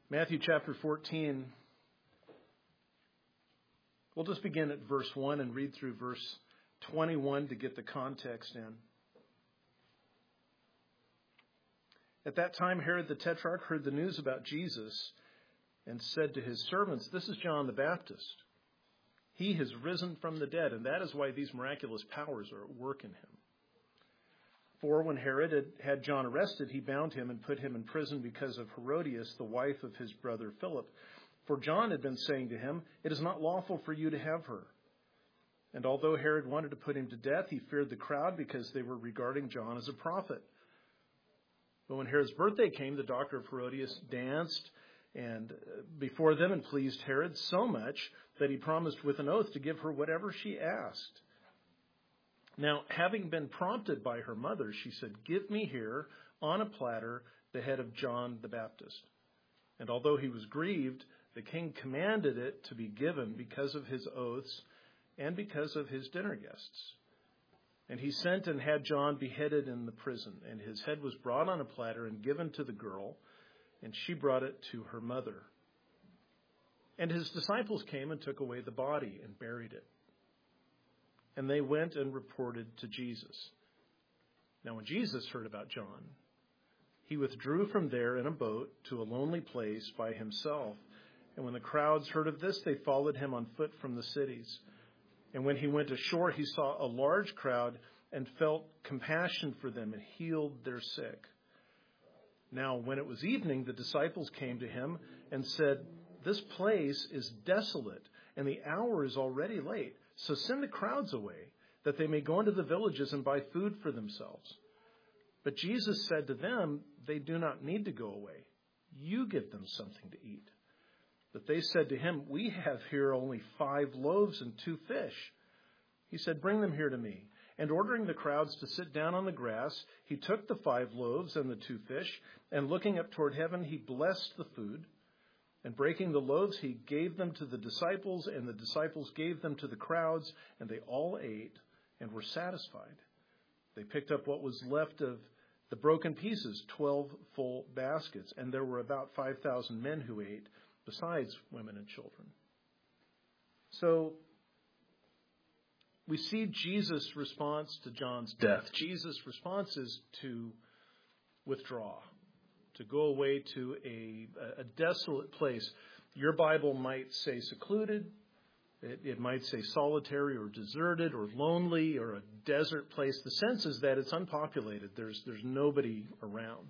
Matthew chapter 14. We'll just begin at verse 1 and read through verse 21 to get the context in. At that time, Herod the Tetrarch heard the news about Jesus and said to his servants, "This is John the Baptist. He has risen from the dead, and that is why these miraculous powers are at work in him." For when Herod had John arrested, he bound him and put him in prison because of Herodias, the wife of his brother Philip. For John had been saying to him, "It is not lawful for you to have her." And although Herod wanted to put him to death, he feared the crowd because they were regarding John as a prophet. But when Herod's birthday came, the daughter of Herodias danced and before them and pleased Herod so much that he promised with an oath to give her whatever she asked. Now, having been prompted by her mother, she said, "Give me here on a platter the head of John the Baptist." And although he was grieved, the king commanded it to be given because of his oaths and because of his dinner guests. And he sent and had John beheaded in the prison, and his head was brought on a platter and given to the girl, and she brought it to her mother. And his disciples came and took away the body and buried it. And they went and reported to Jesus. Now when Jesus heard about John, he withdrew from there in a boat to a lonely place by himself. And when the crowds heard of this, they followed him on foot from the cities. And when he went ashore, he saw a large crowd and felt compassion for them and healed their sick. Now when it was evening, the disciples came to him and said, "This place is desolate, and the hour is already late. So send the crowds away, that they may go into the villages and buy food for themselves." But Jesus said to them, "They do not need to go away. You give them something to eat." But they said to him, "We have here only 5 loaves and 2 fish." He said, "Bring them here to me." And ordering the crowds to sit down on the grass, he took the 5 loaves and the 2 fish, and looking up toward heaven, he blessed the food. And breaking the loaves, he gave them to the disciples, and the disciples gave them to the crowds, and they all ate and were satisfied. They picked up what was left of the broken pieces, 12 full baskets, and there were about 5,000 men who ate, besides women and children. So we see Jesus' response to John's death. Jesus' response is to withdraw, to go away to a desolate place. Your Bible might say secluded. It might say solitary or deserted or lonely or a desert place. The sense is that it's unpopulated. There's nobody around.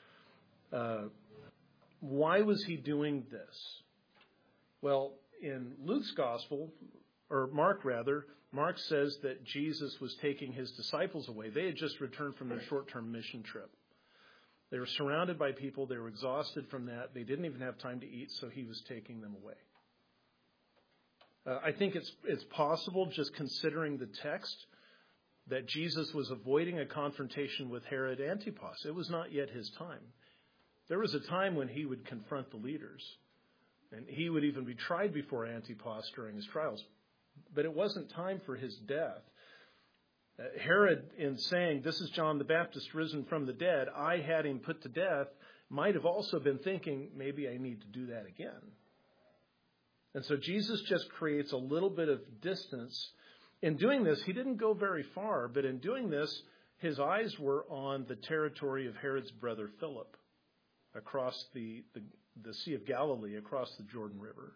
Why was he doing this? Well, in Luke's gospel, or Mark rather, Mark says that Jesus was taking his disciples away. They had just returned from their short-term mission trip. They were surrounded by people. They were exhausted from that. They didn't even have time to eat, so he was taking them away. I think it's possible, just considering the text, that Jesus was avoiding a confrontation with Herod Antipas. It was not yet his time. There was a time when he would confront the leaders, and he would even be tried before Antipas during his trials. But it wasn't time for his death. Herod, in saying, "This is John the Baptist risen from the dead, I had him put to death," might have also been thinking, maybe I need to do that again. And so Jesus just creates a little bit of distance. In doing this, he didn't go very far, but in doing this, his eyes were on the territory of Herod's brother Philip, across the Sea of Galilee, across the Jordan River.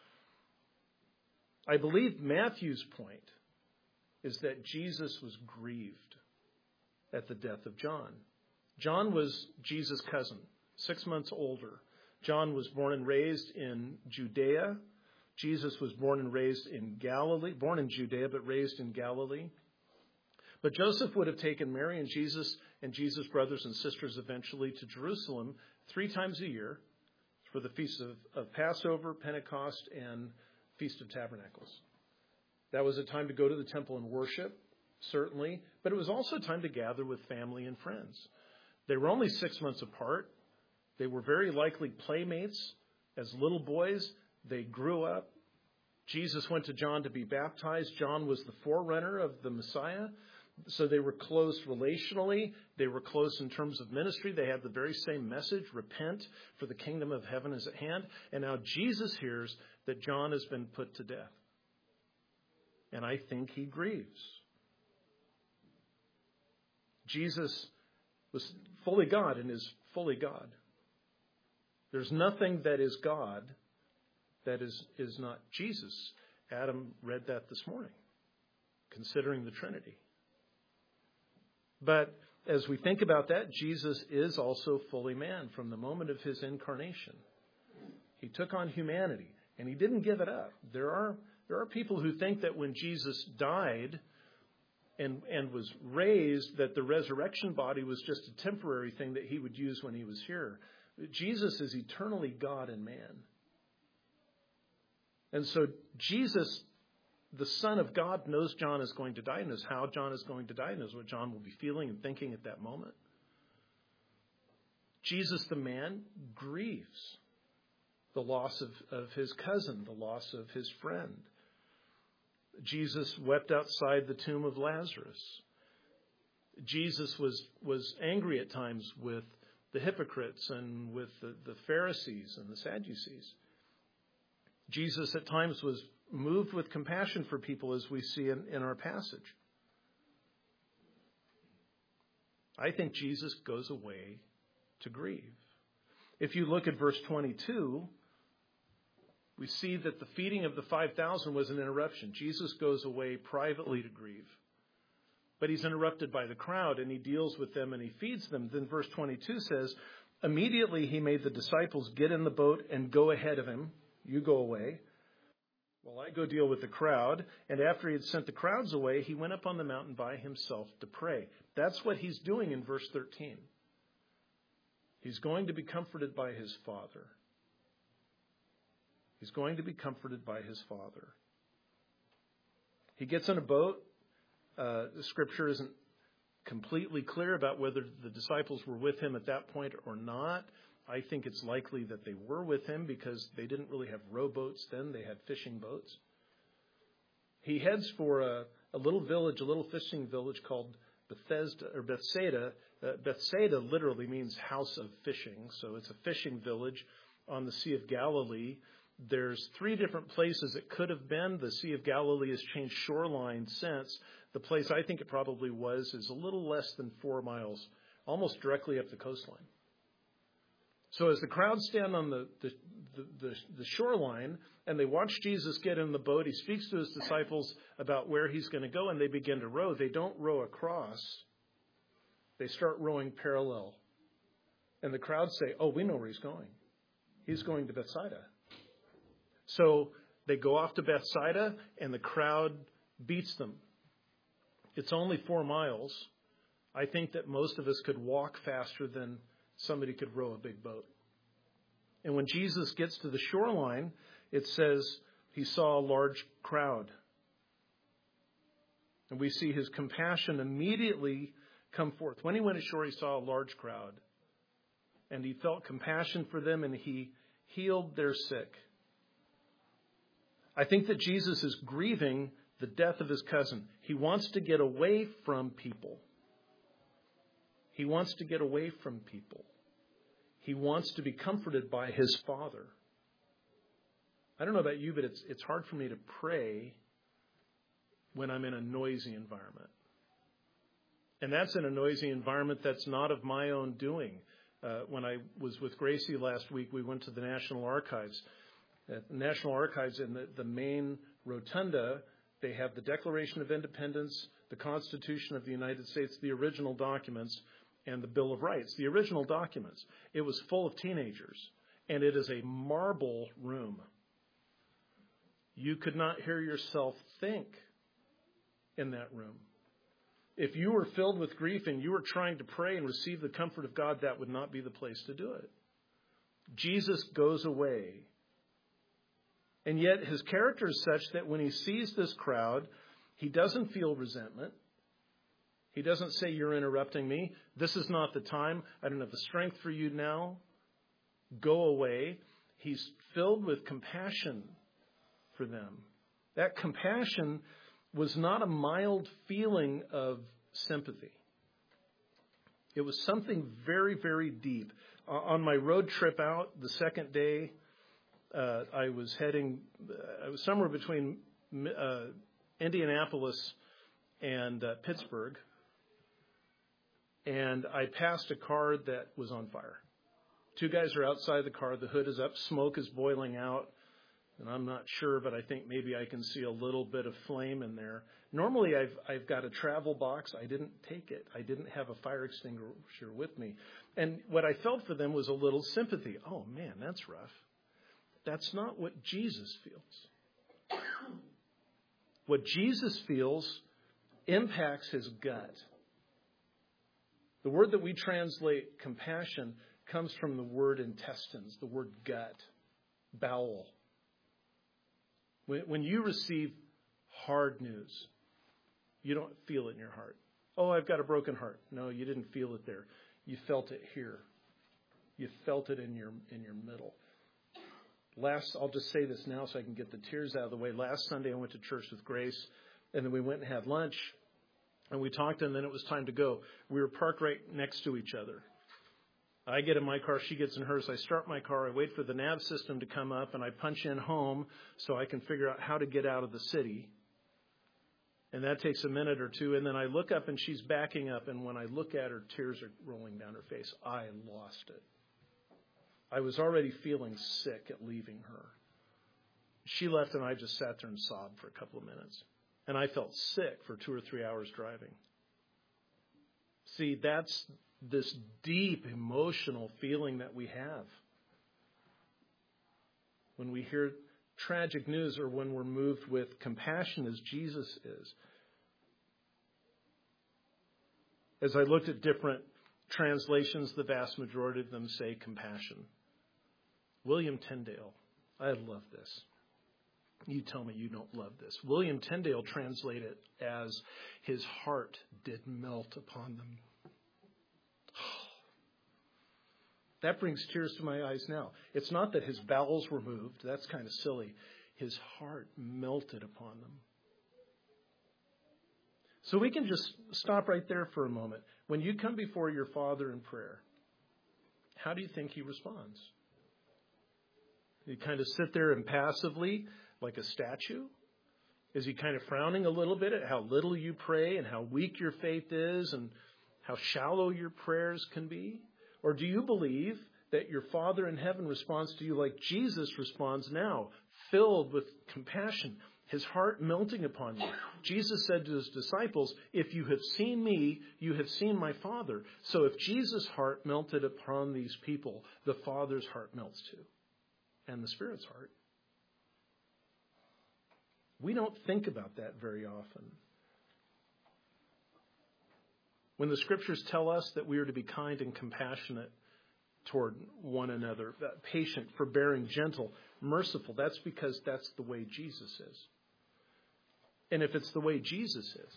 I believe Matthew's point is that Jesus was grieved at the death of John. John was Jesus' cousin, 6 months older. John was born and raised in Judea. Jesus was born and raised in Galilee, born in Judea, but raised in Galilee. But Joseph would have taken Mary and Jesus' brothers and sisters eventually to Jerusalem 3 times a year for the feasts of Passover, Pentecost, and Feast of Tabernacles. That was a time to go to the temple and worship, certainly, but it was also a time to gather with family and friends. They were only 6 months apart. They were very likely playmates as little boys. They grew up. Jesus went to John to be baptized. John was the forerunner of the Messiah. So they were close relationally. They were close in terms of ministry. They had the very same message, repent, for the kingdom of heaven is at hand. And now Jesus hears that John has been put to death. And I think he grieves. Jesus was fully God and is fully God. There's nothing that is God that is not Jesus. Adam read that this morning, considering the Trinity. But as we think about that, Jesus is also fully man from the moment of his incarnation. He took on humanity, and he didn't give it up. There are people who think that when Jesus died and was raised, that the resurrection body was just a temporary thing that he would use when he was here. Jesus is eternally God and man. And so Jesus, the Son of God, knows John is going to die, knows how John is going to die, knows what John will be feeling and thinking at that moment. Jesus, the man, grieves the loss of his cousin, the loss of his friend. Jesus wept outside the tomb of Lazarus. Jesus was angry at times with the hypocrites and with the Pharisees and the Sadducees. Jesus at times was moved with compassion for people, as we see in our passage. I think Jesus goes away to grieve. If you look at verse 22, we see that the feeding of the 5,000 was an interruption. Jesus goes away privately to grieve. But he's interrupted by the crowd, and he deals with them and he feeds them. Then verse 22 says, immediately he made the disciples get in the boat and go ahead of him. You go away. Well, I go deal with the crowd. And after he had sent the crowds away, he went up on the mountain by himself to pray. That's what he's doing in verse 13. He's going to be comforted by his Father. He's going to be comforted by his Father. He gets in a boat. The scripture isn't completely clear about whether the disciples were with him at that point or not. I think it's likely that they were with him because they didn't really have rowboats then. They had fishing boats. He heads for a little village, a little fishing village called Bethsaida. Bethsaida literally means house of fishing. So it's a fishing village on the Sea of Galilee. There's 3 different places it could have been. The Sea of Galilee has changed shoreline since. The place I think it probably was is a little less than 4 miles, almost directly up the coastline. So as the crowd stand on the shoreline and they watch Jesus get in the boat, he speaks to his disciples about where he's going to go, and they begin to row. They don't row across. They start rowing parallel. And the crowd say, oh, we know where he's going. He's going to Bethsaida. So they go off to Bethsaida, and the crowd beats them. It's only 4 miles. I think that most of us could walk faster than somebody could row a big boat. And when Jesus gets to the shoreline, it says he saw a large crowd. And we see his compassion immediately come forth. When he went ashore, he saw a large crowd. And he felt compassion for them, and he healed their sick. I think that Jesus is grieving the death of his cousin. He wants to get away from people. He wants to get away from people. He wants to be comforted by his Father. I don't know about you, but it's hard for me to pray when I'm in a noisy environment. And that's in a noisy environment that's not of my own doing. When I was with Gracie last week, we went to the National Archives. At the National Archives, in the main rotunda, they have the Declaration of Independence, the Constitution of the United States, the original documents, and the Bill of Rights, the original documents. It was full of teenagers, and it is a marble room. You could not hear yourself think in that room. If you were filled with grief and you were trying to pray and receive the comfort of God, that would not be the place to do it. Jesus goes away. And yet his character is such that when he sees this crowd, he doesn't feel resentment. He doesn't say, you're interrupting me. This is not the time. I don't have the strength for you now. Go away. He's filled with compassion for them. That compassion was not a mild feeling of sympathy. It was something very, very deep. On my road trip out, the second day, I was somewhere between Indianapolis and Pittsburgh, and I passed a car that was on fire. Two guys are outside the car. The hood is up. Smoke is boiling out. And I'm not sure, but I think maybe I can see a little bit of flame in there. Normally, I've got a travel box. I didn't take it. I didn't have a fire extinguisher with me. And what I felt for them was a little sympathy. Oh, man, that's rough. That's not what Jesus feels. What Jesus feels impacts his gut. The word that we translate compassion comes from the word intestines, the word gut, bowel. When you receive hard news, you don't feel it in your heart. Oh, I've got a broken heart. No, you didn't feel it there. You felt it here. You felt it in your middle. I'll just say this now so I can get the tears out of the way. Last Sunday I went to church with Grace, and then we went and had lunch, and we talked, and then it was time to go. We were parked right next to each other. I get in my car, she gets in hers. I start my car, I wait for the nav system to come up, and I punch in home so I can figure out how to get out of the city. And that takes a minute or two, and then I look up, and she's backing up, and when I look at her, tears are rolling down her face. I lost it. I was already feeling sick at leaving her. She left, and I just sat there and sobbed for a couple of minutes. And I felt sick for 2 or 3 hours driving. See, that's this deep emotional feeling that we have when we hear tragic news or when we're moved with compassion as Jesus is. As I looked at different translations, the vast majority of them say compassion. William Tyndale, I love this. You tell me you don't love this. William Tyndale translated it as his heart did melt upon them. That brings tears to my eyes now. It's not that his bowels were moved. That's kind of silly. His heart melted upon them. So we can just stop right there for a moment. When you come before your Father in prayer, how do you think he responds? You kind of sit there impassively like a statue? Is he kind of frowning a little bit at how little you pray and how weak your faith is and how shallow your prayers can be? Or do you believe that your Father in heaven responds to you like Jesus responds now, filled with compassion, his heart melting upon you? Jesus said to his disciples, if you have seen me, you have seen my Father. So if Jesus' heart melted upon these people, the Father's heart melts too, and the Spirit's heart. We don't think about that very often. When the Scriptures tell us that we are to be kind and compassionate toward one another, patient, forbearing, gentle, merciful, that's because that's the way Jesus is. And if it's the way Jesus is,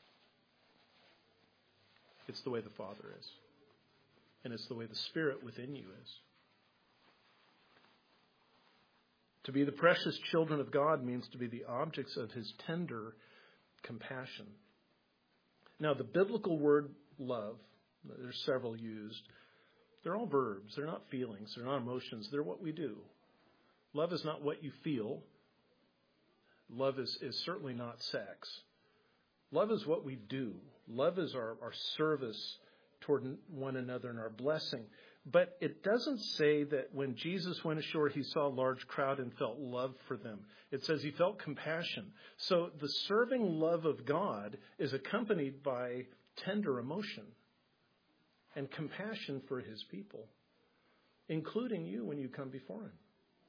it's the way the Father is. And it's the way the Spirit within you is. To be the precious children of God means to be the objects of his tender compassion. Now, the biblical word love, there's several used. They're all verbs. They're not feelings. They're not emotions. They're what we do. Love is not what you feel. Love is certainly not sex. Love is what we do. Love is our service toward one another and our blessing. But it doesn't say that when Jesus went ashore, he saw a large crowd and felt love for them. It says he felt compassion. So the serving love of God is accompanied by tender emotion and compassion for his people, including you when you come before him.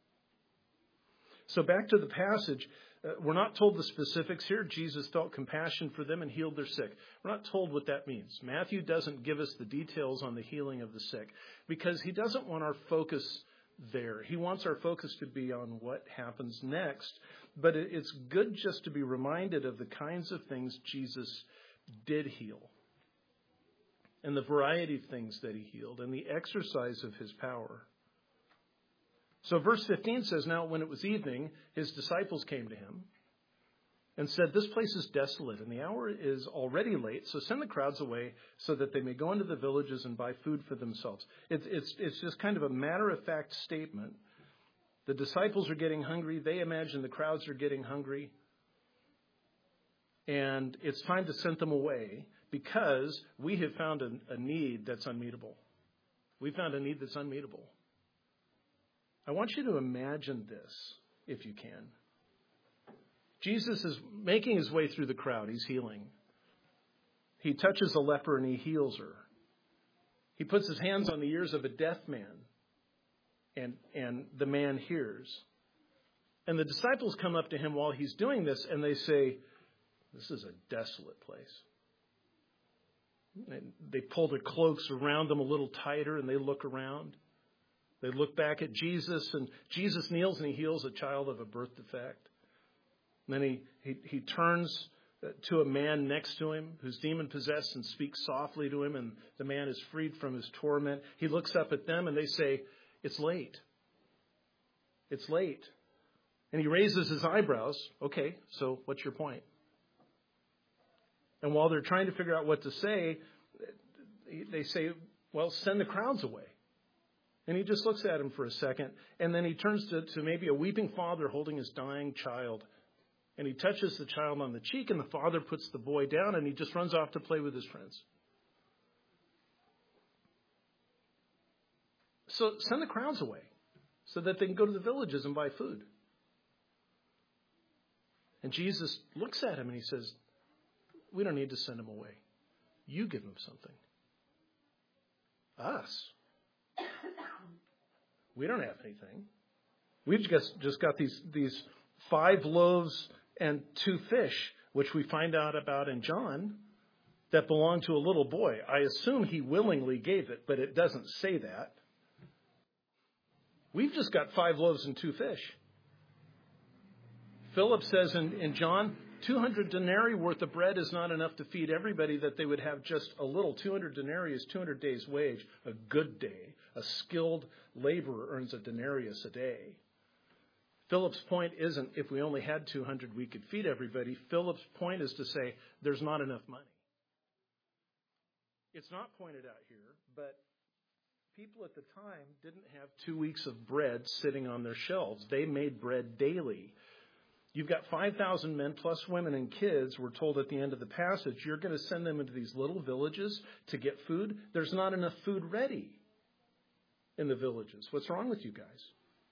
So back to the passage. We're not told the specifics here. Jesus felt compassion for them and healed their sick. We're not told what that means. Matthew doesn't give us the details on the healing of the sick because he doesn't want our focus there. He wants our focus to be on what happens next. But it's good just to be reminded of the kinds of things Jesus did heal and the variety of things that he healed and the exercise of his power. So verse 15 says, now when it was evening, his disciples came to him. and said, "This place is desolate, and the hour is already late, so send the crowds away so that they may go into the villages and buy food for themselves." It's just kind of a matter-of-fact statement. The disciples are getting hungry. They imagine the crowds are getting hungry. And it's time to send them away because we have found a need that's unmeetable. We found a need that's unmeetable. I want you to imagine this, if you can. Jesus is making his way through the crowd. He's healing. He touches a leper and he heals her. He puts his hands on the ears of a deaf man, and the man hears. And the disciples come up to him while he's doing this, and they say, "This is a desolate place." And they pull their cloaks around them a little tighter, and they look around. They look back at Jesus, and Jesus kneels and he heals a child of a birth defect. And then he turns to a man next to him who's demon-possessed and speaks softly to him, and the man is freed from his torment. He looks up at them, and they say, "It's late. It's late." And he raises his eyebrows. "Okay, so what's your point?" And while they're trying to figure out what to say, they say, "Well, send the crowds away." And he just looks at him for a second, and then he turns to maybe a weeping father holding his dying child. And he touches the child on the cheek, and the father puts the boy down, and he just runs off to play with his friends. So send the crowds away so that they can go to the villages and buy food. And Jesus looks at him and he says, "We don't need to send them away. You give them something." Us? We don't have anything. We've just got these 5 loaves and 2 fish, which we find out about in John, that belonged to a little boy. I assume he willingly gave it, but it doesn't say that. We've just got 5 loaves and 2 fish. Philip says in John, 200 denarii worth of bread is not enough to feed everybody, that they would have just a little. 200 denarii is 200 days' wage, a good day. A skilled laborer earns a denarius a day. Philip's point isn't if we only had 200, we could feed everybody. Philip's point is to say there's not enough money. It's not pointed out here, but people at the time didn't have 2 weeks of bread sitting on their shelves. They made bread daily. You've got 5,000 men plus women and kids. We're told at the end of the passage, you're going to send them into these little villages to get food. There's not enough food ready in the villages. What's wrong with you guys?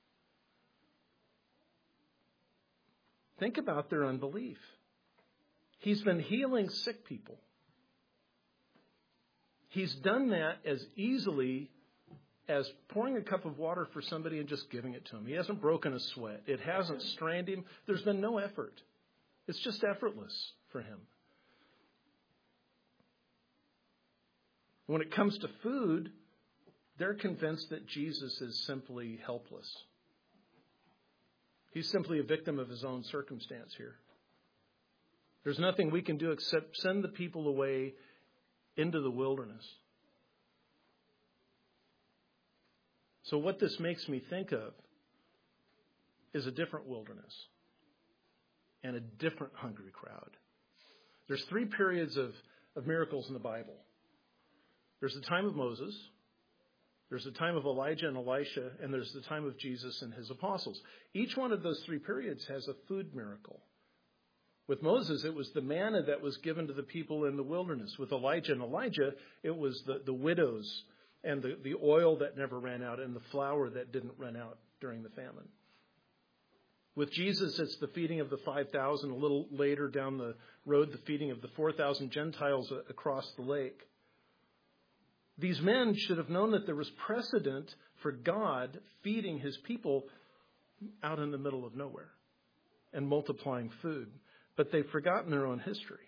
Think about their unbelief. He's been healing sick people. He's done that as easily as pouring a cup of water for somebody and just giving it to him. He hasn't broken a sweat. It hasn't strained him. There's been no effort. It's just effortless for him. When it comes to food, they're convinced that Jesus is simply helpless. He's simply a victim of his own circumstance here. There's nothing we can do except send the people away into the wilderness. So what this makes me think of is a different wilderness and a different hungry crowd. There's 3 periods of miracles in the Bible. There's the time of Moses, there's the time of Elijah and Elisha, and there's the time of Jesus and his apostles. Each one of those 3 periods has a food miracle. With Moses, it was the manna that was given to the people in the wilderness. With Elijah and Elijah, it was the widows and the oil that never ran out and the flour that didn't run out during the famine. With Jesus, it's the feeding of the 5,000. A little later down the road, the feeding of the 4,000 Gentiles across the lake. These men should have known that there was precedent for God feeding his people out in the middle of nowhere and multiplying food. But they've forgotten their own history.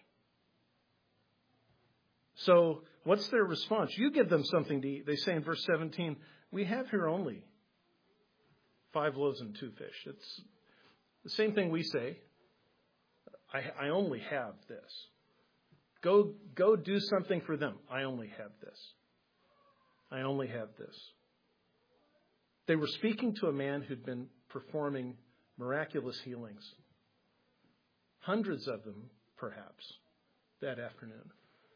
So what's their response? You give them something to eat. They say in verse 17, we have here only 5 loaves and 2 fish. It's the same thing we say. I only have this. Go do something for them. I only have this. I only have this. They were speaking to a man who'd been performing miraculous healings. hundreds of them, perhaps, that afternoon.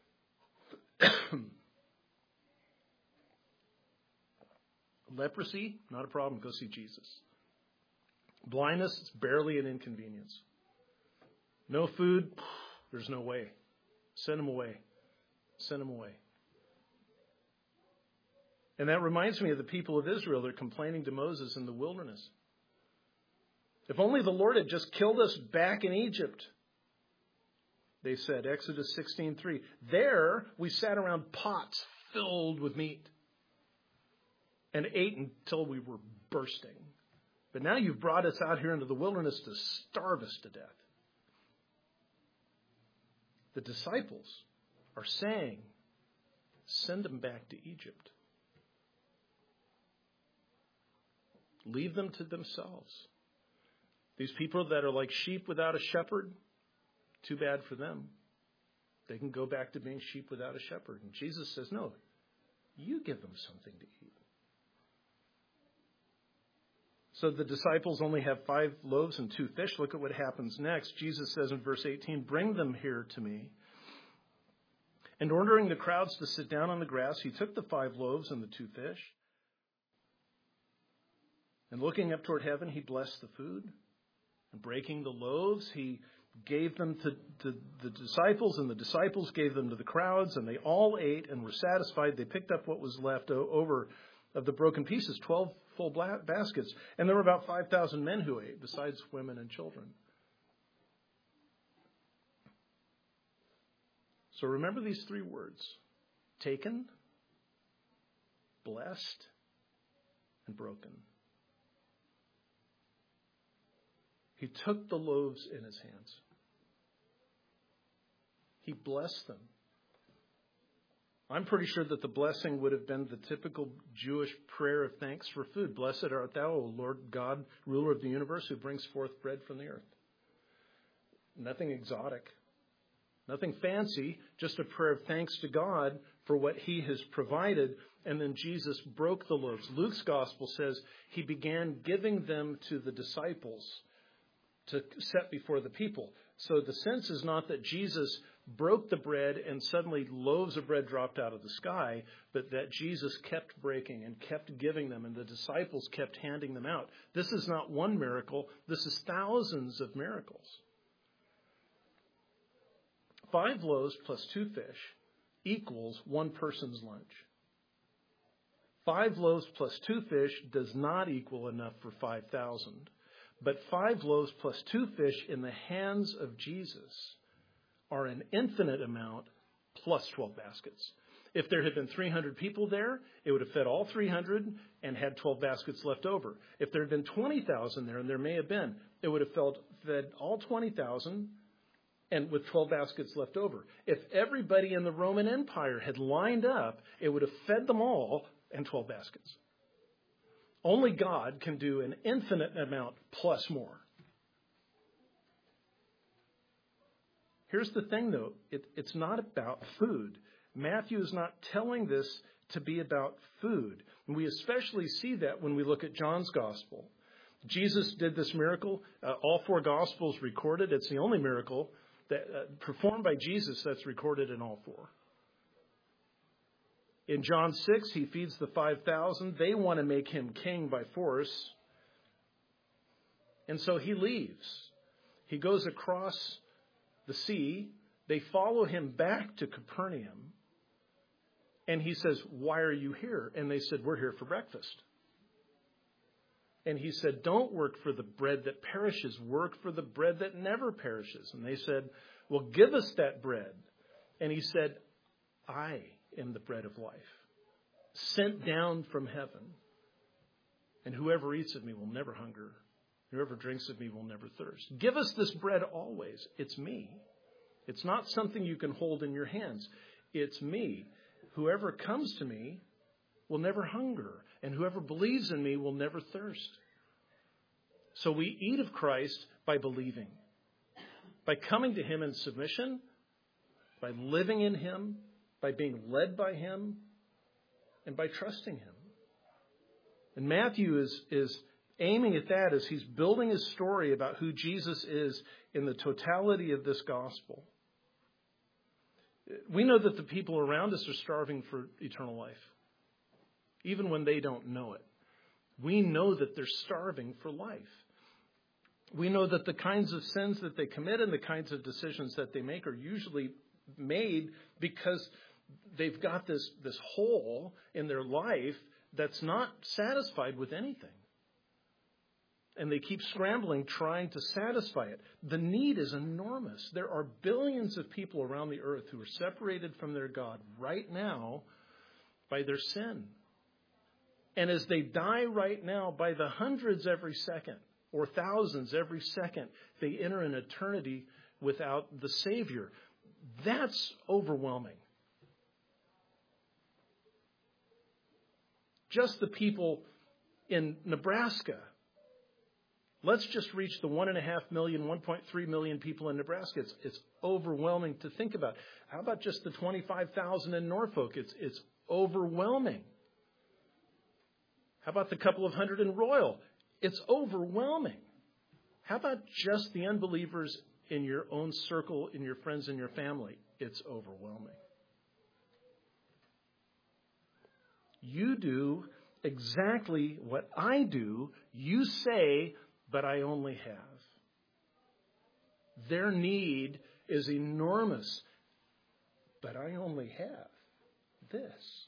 Leprosy, not a problem. Go see Jesus. Blindness, it's barely an inconvenience. No food, there's no way. Send them away. Send them away. And that reminds me of the people of Israel. They're complaining to Moses in the wilderness. If only the Lord had just killed us back in Egypt, they said, Exodus 16:3. There we sat around pots filled with meat and ate until we were bursting. But now you've brought us out here into the wilderness to starve us to death. The disciples are saying, send them back to Egypt. Leave them to themselves. These people that are like sheep without a shepherd, too bad for them. They can go back to being sheep without a shepherd. And Jesus says, no, you give them something to eat. So the disciples only have 5 loaves and 2 fish. Look at what happens next. Jesus says in verse 18, bring them here to me. And ordering the crowds to sit down on the grass, he took the 5 loaves and the 2 fish. And looking up toward heaven, he blessed the food. And breaking the loaves, he gave them to the disciples, and the disciples gave them to the crowds, and they all ate and were satisfied. They picked up what was left over of the broken pieces, 12 full baskets. And there were about 5,000 men who ate, besides women and children. So remember these 3 words: taken, blessed, and broken. He took the loaves in his hands. He blessed them. I'm pretty sure that the blessing would have been the typical Jewish prayer of thanks for food. Blessed art thou, O Lord God, ruler of the universe, who brings forth bread from the earth. Nothing exotic. Nothing fancy. Just a prayer of thanks to God for what he has provided. And then Jesus broke the loaves. Luke's gospel says he began giving them to the disciples to set before the people. So the sense is not that Jesus broke the bread and suddenly loaves of bread dropped out of the sky, but that Jesus kept breaking and kept giving them, and the disciples kept handing them out. This is not one miracle. This is thousands of miracles. 5 loaves plus 2 fish equals 1 person's lunch. 5 loaves plus 2 fish does not equal enough for 5,000. But 5 loaves plus 2 fish in the hands of Jesus are an infinite amount plus 12 baskets. If there had been 300 people there, it would have fed all 300 and had 12 baskets left over. If there had been 20,000 there, and there may have been, it would have fed all 20,000 and with 12 baskets left over. If everybody in the Roman Empire had lined up, it would have fed them all and 12 baskets. Only God can do an infinite amount plus more. Here's the thing, though. It's not about food. Matthew is not telling this to be about food. And we especially see that when we look at John's gospel. Jesus did this miracle. All 4 gospels recorded. It's the only miracle that performed by Jesus that's recorded in all 4. In John 6, he feeds the 5,000. They want to make him king by force. And so he leaves. He goes across the sea. They follow him back to Capernaum. And he says, why are you here? And they said, we're here for breakfast. And he said, don't work for the bread that perishes. Work for the bread that never perishes. And they said, well, give us that bread. And he said, I am the bread of life, sent down from heaven. And whoever eats of me will never hunger. Whoever drinks of me will never thirst. Give us this bread always. It's me. It's not something you can hold in your hands. It's me. Whoever comes to me will never hunger. And whoever believes in me will never thirst. So we eat of Christ by believing, by coming to him in submission, by living in him, by being led by him, and by trusting him. And Matthew is aiming at that as he's building his story about who Jesus is in the totality of this gospel. We know that the people around us are starving for eternal life, even when they don't know it. We know that they're starving for life. We know that the kinds of sins that they commit and the kinds of decisions that they make are usually made because they've got this hole in their life that's not satisfied with anything. And they keep scrambling, trying to satisfy it. The need is enormous. There are billions of people around the earth who are separated from their God right now by their sin. And as they die right now, by the hundreds every second, or thousands every second, they enter an eternity without the Savior. That's overwhelming. Just the people in Nebraska. Let's just reach the 1.5 million, 1.3 million people in Nebraska. It's overwhelming to think about. How about just the 25,000 in Norfolk? It's overwhelming. How about the couple of hundred in Royal? It's overwhelming. How about just the unbelievers in your own circle, in your friends and your family? It's overwhelming. You do exactly what I do. You say, but I only have. Their need is enormous, but I only have this.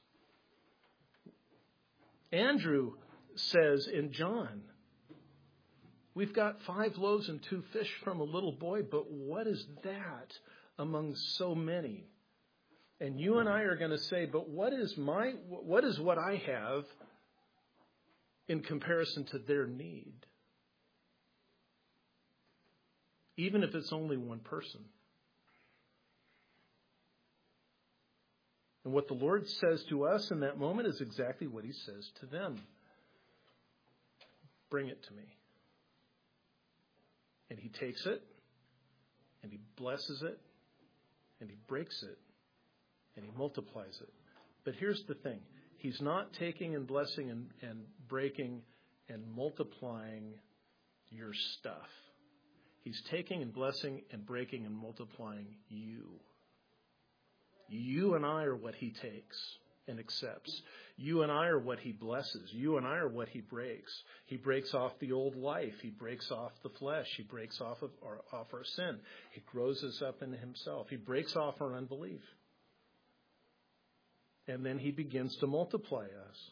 Andrew says in John, we've got 5 loaves and 2 fish from a little boy, but what is that among so many? And you and I are going to say, but what is what I have in comparison to their need? Even if it's only one person. And what the Lord says to us in that moment is exactly what he says to them. Bring it to me. And he takes it, and he blesses it, and he breaks it, and he multiplies it. But here's the thing. He's not taking and blessing and breaking and multiplying your stuff. He's taking and blessing and breaking and multiplying you. You and I are what he takes and accepts. You and I are what he blesses. You and I are what he breaks. He breaks off the old life. He breaks off the flesh. He breaks off our sin. He grows us up in himself. He breaks off our unbelief. And then he begins to multiply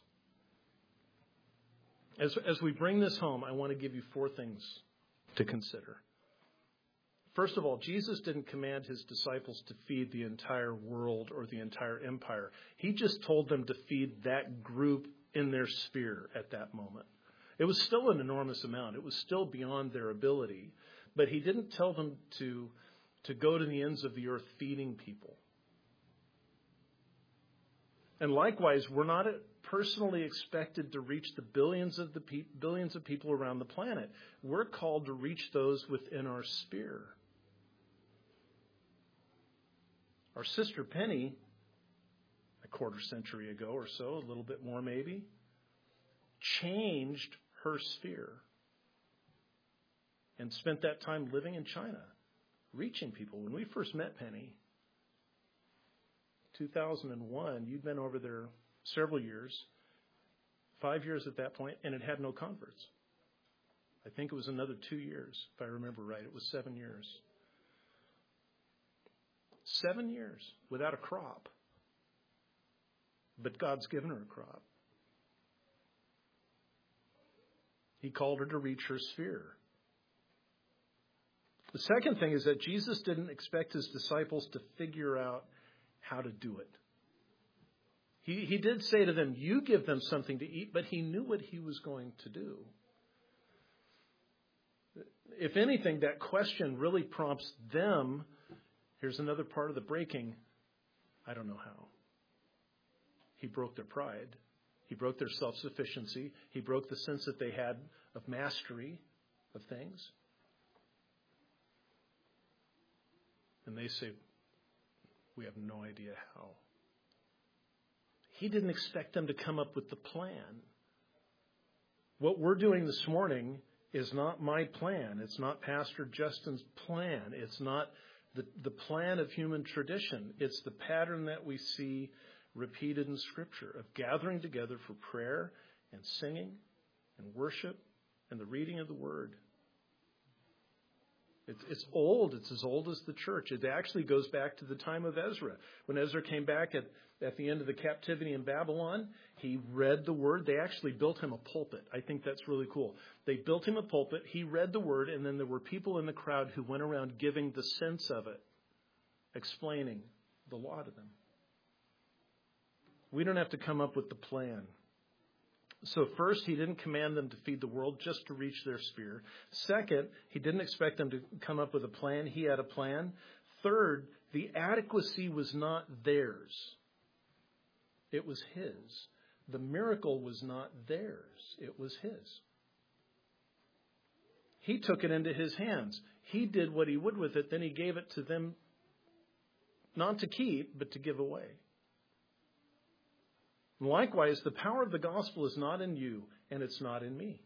us. As we bring this home, I want to give you 4 things to consider. First of all, Jesus didn't command his disciples to feed the entire world or the entire empire. He just told them to feed that group in their sphere at that moment. It was still an enormous amount. It was still beyond their ability. But he didn't tell them to go to the ends of the earth feeding people. And likewise, we're not personally expected to reach the billions of people around the planet. We're called to reach those within our sphere. Our sister Penny, a quarter century ago or so, a little bit more maybe, changed her sphere and spent that time living in China, reaching people. When we first met Penny, 2001, you'd been over there several years, 5 years at that point, and it had no converts. I think it was another 2 years, if I remember right. It was 7 years. 7 years without a crop. But God's given her a crop. He called her to reach her sphere. The second thing is that Jesus didn't expect his disciples to figure out how to do it. He did say to them, you give them something to eat, but he knew what he was going to do. If anything, that question really prompts them. Here's another part of the breaking. I don't know how. He broke their pride. He broke their self-sufficiency. He broke the sense that they had of mastery of things. And they say, we have no idea how. He didn't expect them to come up with the plan. What we're doing this morning is not my plan. It's not Pastor Justin's plan. It's not the plan of human tradition. It's the pattern that we see repeated in Scripture of gathering together for prayer and singing and worship and the reading of the Word. It's old. It's as old as the church. It actually goes back to the time of Ezra. When Ezra came back at the end of the captivity in Babylon, he read the Word. They actually built him a pulpit. I think that's really cool. They built him a pulpit. He read the Word, and then there were people in the crowd who went around giving the sense of it, explaining the law to them. We don't have to come up with the plan. So first, he didn't command them to feed the world just to reach their sphere. Second, he didn't expect them to come up with a plan. He had a plan. Third, the adequacy was not theirs. It was his. The miracle was not theirs. It was his. He took it into his hands. He did what he would with it. Then he gave it to them, not to keep, but to give away. Likewise, the power of the gospel is not in you, and it's not in me.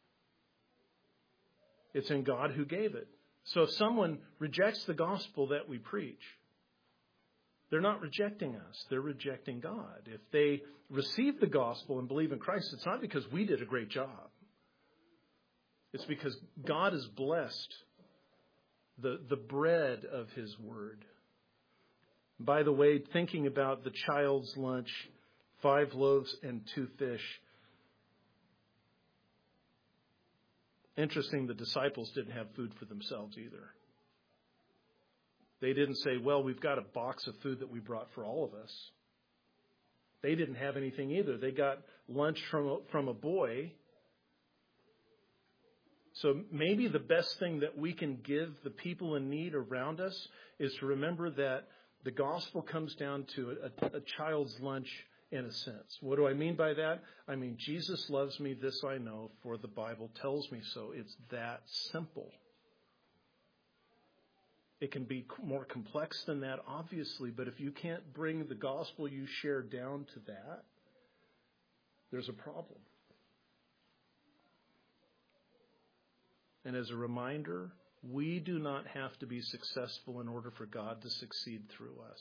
It's in God who gave it. So if someone rejects the gospel that we preach, they're not rejecting us. They're rejecting God. If they receive the gospel and believe in Christ, it's not because we did a great job. It's because God has blessed the bread of his word. By the way, thinking about the child's lunch, 5 loaves and 2 fish. Interesting, the disciples didn't have food for themselves either. They didn't say, well, we've got a box of food that we brought for all of us. They didn't have anything either. They got lunch from a boy. So maybe the best thing that we can give the people in need around us is to remember that the gospel comes down to a child's lunch in a sense. What do I mean by that? I mean, Jesus loves me, this I know, for the Bible tells me so. It's that simple. It can be more complex than that, obviously, but if you can't bring the gospel you share down to that, there's a problem. And as a reminder, we do not have to be successful in order for God to succeed through us.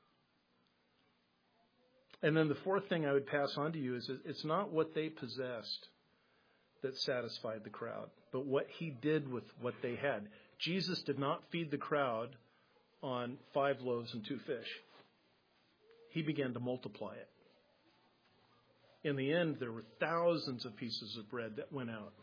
And then the fourth thing I would pass on to you is it's not what they possessed that satisfied the crowd, but what he did with what they had. Jesus did not feed the crowd on 5 loaves and 2 fish. He began to multiply it. In the end, there were thousands of pieces of bread that went out.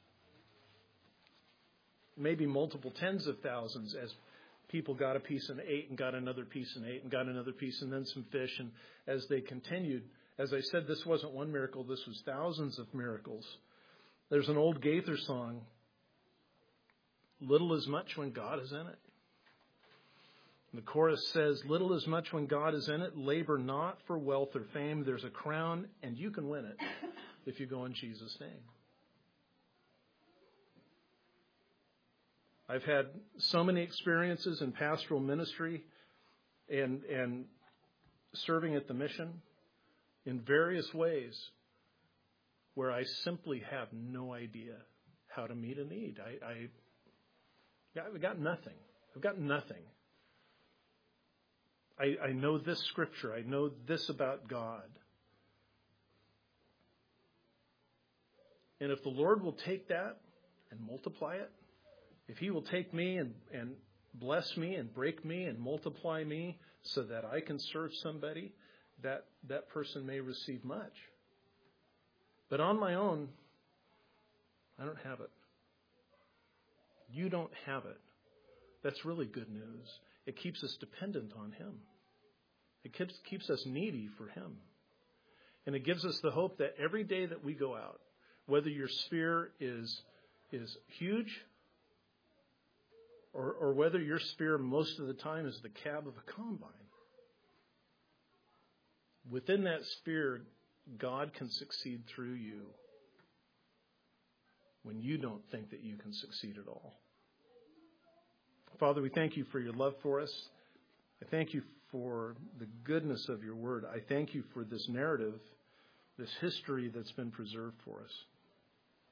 Maybe multiple tens of thousands as people got a piece and ate and got another piece and ate and got another piece and then some fish. And as they continued, as I said, this wasn't one miracle. This was thousands of miracles. There's an old Gaither song, little is much when God is in it. And the chorus says, little is much when God is in it. Labor not for wealth or fame. There's a crown and you can win it if you go in Jesus' name. I've had so many experiences in pastoral ministry and serving at the mission in various ways where I simply have no idea how to meet a need. I've got nothing. I've got nothing. I know this scripture. I know this about God. And if the Lord will take that and multiply it, if he will take me and bless me and break me and multiply me so that I can serve somebody, that person may receive much. But on my own, I don't have it. You don't have it. That's really good news. It keeps us dependent on him. It keeps us needy for him. And it gives us the hope that every day that we go out, whether your sphere is huge or whether your sphere most of the time is the cab of a combine, within that sphere, God can succeed through you when you don't think that you can succeed at all. Father, we thank you for your love for us. I thank you for the goodness of your word. I thank you for this narrative, this history that's been preserved for us.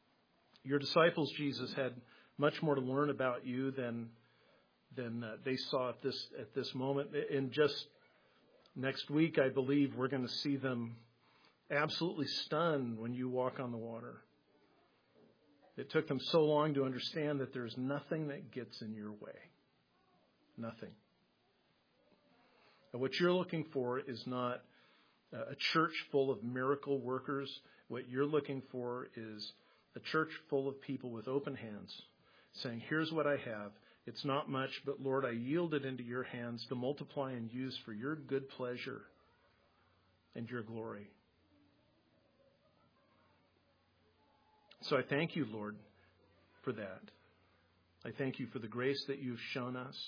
Your disciples, Jesus, had much more to learn about you than they saw at this moment. And just next week, I believe we're going to see them absolutely stunned when you walk on the water. It took them so long to understand that there's nothing that gets in your way. Nothing. And what you're looking for is not a church full of miracle workers. What you're looking for is a church full of people with open hands saying, here's what I have. It's not much, but Lord, I yield it into your hands to multiply and use for your good pleasure and your glory. So I thank you, Lord, for that. I thank you for the grace that you've shown us.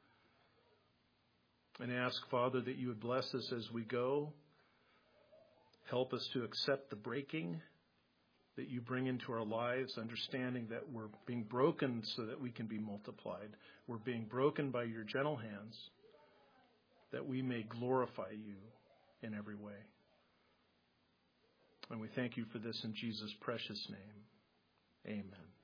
And ask, Father, that you would bless us as we go. Help us to accept the breaking that you bring into our lives, understanding that we're being broken so that we can be multiplied. We're being broken by your gentle hands, that we may glorify you in every way. And we thank you for this in Jesus' precious name. Amen.